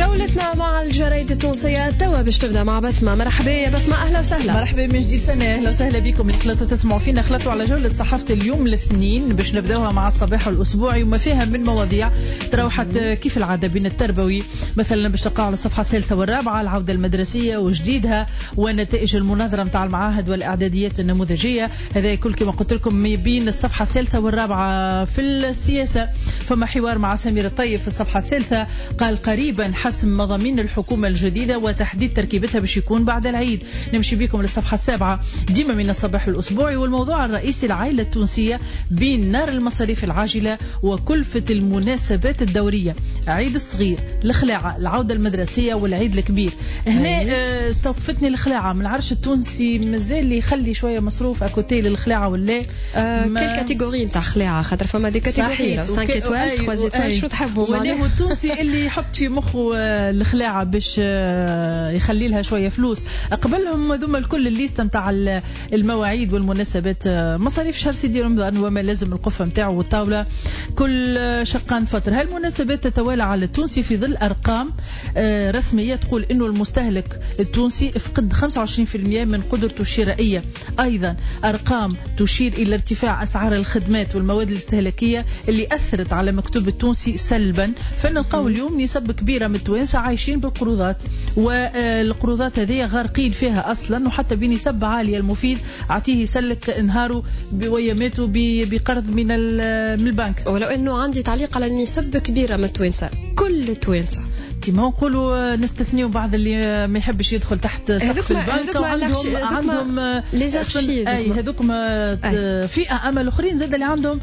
جولتنا مع الجرايد التونسية توا باش تبدا مع بسمة. مرحبا يا بسمة، أهلا وسهلا. مرحبا من جديد سنة، أهلا وسهلا بكم. خلطوا تسمعوا فينا، خلطوا على جولة صحافة اليوم الاثنين باش نبداوها مع الصباح الأسبوعي وما فيها من مواضيع تروحت كيف العادة بين التربوي مثلا باش تلقاو على الصفحة الثالثة والرابعة العودة المدرسية وجديدها ونتائج المناظرة متاع المعاهد والإعداديات النموذجية. هذا كل كما قلت لكم بين الصفحة الثالثة والرابعة. في السياسة فما حوار مع سمير الطيب في الصفحة الثالثة، قال قريبا حسم مضامين الحكومة الجديدة وتحديد تركيبتها باش يكون بعد العيد. نمشي بكم للصفحة السابعة ديما من الصباح الأسبوعي، والموضوع الرئيسي العائلة التونسية بين نار المصاريف العاجلة وكلفة المناسبات الدورية، عيد الصغير، الخلاعة، العودة المدرسية والعيد الكبير. هنا استوقفتني الخلاعة، من عرش التونسي مازال يخلي شوية مصروف أكوتي للخلاعة ولا كل كاتيجوري نتاع خلاعة، خاطر فما دي كاتيجوري 5 إتوال 3 إتوال شو تحبوا ونهو التونسي اللي يحط في مخه الخلاعة باش يخلي لها شوية فلوس. قبلهم ذم الكل الليستة نتاع المواعيد والمناسبات، مصاريف شهر سيدي رمضان وما لازم القفة نتاعه والطاولة كل شقان فترة. هالمناسبات تتوالى على التونسي في ظل أرقام رسمية تقول إنه المستهلك التونسي فقد 25% من قدرته الشرائية. أيضا أرقام تشير إلى ارتفاع أسعار الخدمات والمواد الاستهلاكية اللي أثرت على مكتوب التونسي سلبا. فنلقاو اليوم نسبة كبيرة من التوانسة عايشين بالقروضات، والقروضات هذه غارقين فيها أصلا، وحتى بنسبة عالية. المفيد عطيه يسلك نهاره ويماته بقرض من البنك. ولو أنه عندي تعليق على نسبة كبيرة من التوانسة، كل التوانسة ما نقولوا نستثنيوا بعض اللي ما يحبش يدخل تحت سقف البنك وعندهم هذوك فئة أمل أخرين زاد اللي عندهم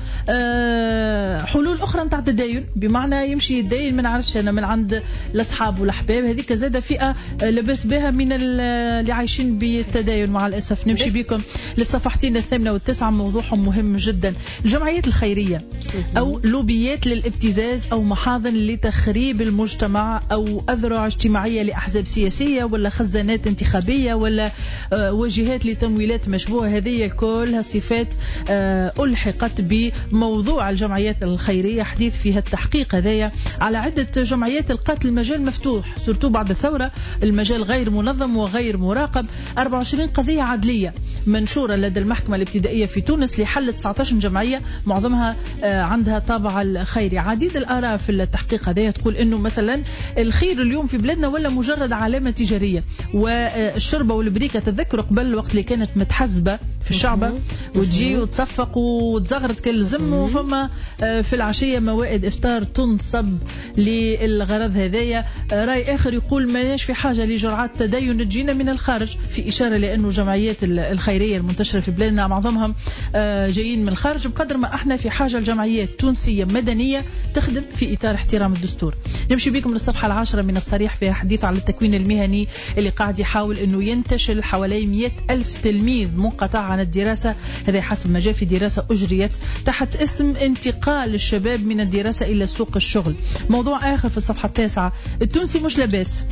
حلول أخرى نتاع التدين، بمعنى يمشي يتدين من عرش أنا من عند الأصحاب والأحباب. هذيك زاد فئة لبس بها من اللي عايشين بالتدين مع الأسف. نمشي بكم للصفحتين الثامنة والتاسعة، موضوعهم مهم جدا. الجمعيات الخيرية أو لوبيات للابتزاز أو محاضن لتخريب المجتمع أو أذرع اجتماعية لأحزاب سياسية ولا خزانات انتخابية ولا وجهات لتمويلات مشبوهة، هذه كلها صفات ألحقت بموضوع الجمعيات الخيرية. حديث فيها التحقيق هذايا على عدة جمعيات القتل، المجال مفتوح سورتو بعد الثورة، المجال غير منظم وغير مراقب. 24 قضية عدلية منشورة لدى المحكمة الابتدائية في تونس لحل 19 جمعية معظمها عندها طابع الخيري. عديد الآراء في التحقيق هذا تقول إنه مثلا الخير اليوم في بلادنا ولا مجرد علامة تجارية، والشربة والبريكة تذكر قبل الوقت اللي كانت متحزبة في الشعبة وتجي وتصفق وتزغرت كل زم، وفما في العشية موائد إفطار تنصب للغرض هذايا. رأي آخر يقول ماناش في حاجة لجرعات تدين تجينا من الخارج، في إشارة لأنه جمعيات الخيرية المنتشرة في بلادنا معظمهم جايين من الخارج، بقدر ما احنا في حاجة لجمعيات تونسية مدنية تخدم في إطار احترام الدستور. نمشي بكم للصفحة 10 من الصريح فيها حديث على التكوين المهني اللي قاعد يحاول أنه ينتشل حوالي 100,000 تلميذ منقطع عن الدراسة، هذا حسب ما جاء في دراسة أجريت تحت اسم انتقال الشباب من الدراسة إلى سوق الشغل. موضوع آخر في الصفحة 9، التونسي مش لاباس.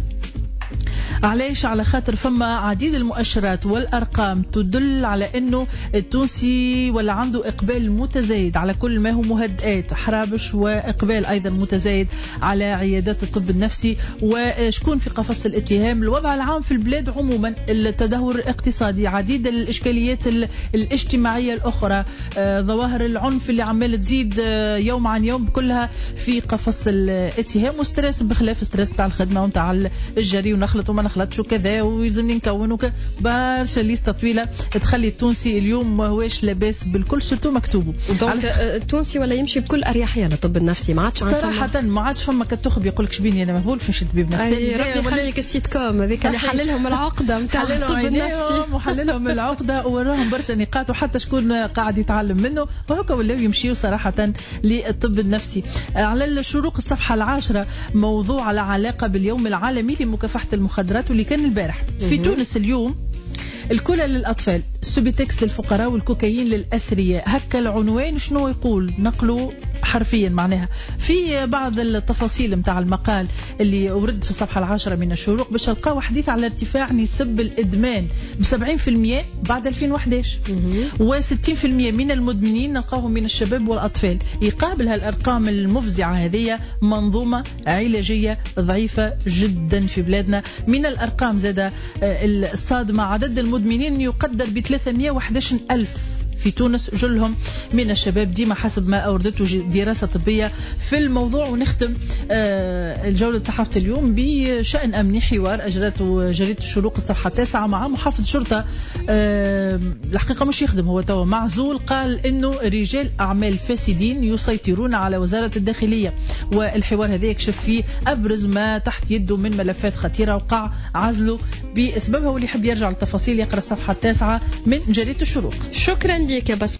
علاش؟ على خاطر فما عديد المؤشرات والأرقام تدل على أنه التونسي ولا عنده إقبال متزايد على كل ما هو مهدئات حرابش، وإقبال أيضا متزايد على عيادات الطب النفسي. وشكون في قفص الاتهام؟ الوضع العام في البلاد عموما، التدهور الاقتصادي، عديد الإشكاليات الاجتماعية الأخرى، ظواهر العنف اللي عمال تزيد يوم عن يوم، كلها في قفص الاتهام. وستريس بخلاف ستريس تاع الخدمة وتاع الجري ونخلط وما نخلطش وكذا ويلزمني نكون برشا ليستة طويلة تخلي التونسي اليوم ما هوش لاباس بالكل، سورتو مكتوبه. التونسي ولا يمشي بكل أريحية للطب النفسي، ما عادش صراحة ما عادش فما كتخب يقولك شبيني أنا مهبول فاش طبيب نفسي. ربي يخليك السيت كوم هذيك اللي حللهم العقدة متاع الطب النفسي وحللهم العقدة ووراهم برشا نقاط، وحتى شكون قاعد يتعلم منه، وهكا ولاو يمشيوا صراحة للطب النفسي. على الشروق الصفحة 10 موضوع على علاقة باليوم العالمي لمكافحة المخدرات واللي كان البارح في تونس. اليوم الكلى للأطفال سوبيتكس للفقراء والكوكايين للأثرياء. هكا العنوان شنو يقول، نقله حرفيا معناها. في بعض التفاصيل متاع المقال اللي ورد في الصفحة 10 من الشروق باش نلقاو حديث على ارتفاع نسب الإدمان ب70% بعد 2011 و60% من المدمنين نلقاهم من الشباب والأطفال. يقابل هالأرقام المفزعة هذه منظومة علاجية ضعيفة جدا في بلادنا. من الأرقام زاد الصادمة عدد المدمنين يقدر ب311 ألف في تونس، جلهم من الشباب ديما حسب ما أوردته دراسة طبية في الموضوع. ونختم الجولة صحافة اليوم بشأن أمني، حوار أجرته جريدة الشروق الصفحة 9 مع محافظ شرطة الحقيقة مش يخدم، هو توا معزول، قال إنه رجال أعمال فاسدين يسيطرون على وزارة الداخلية. والحوار هذا يكشف فيه أبرز ما تحت يده من ملفات خطيرة وقع عزله بأسبابها. واللي يحب يرجع للتفاصيل يقرأ الصفحة 9 من جريدة الشروق. شكرا لك يا بس.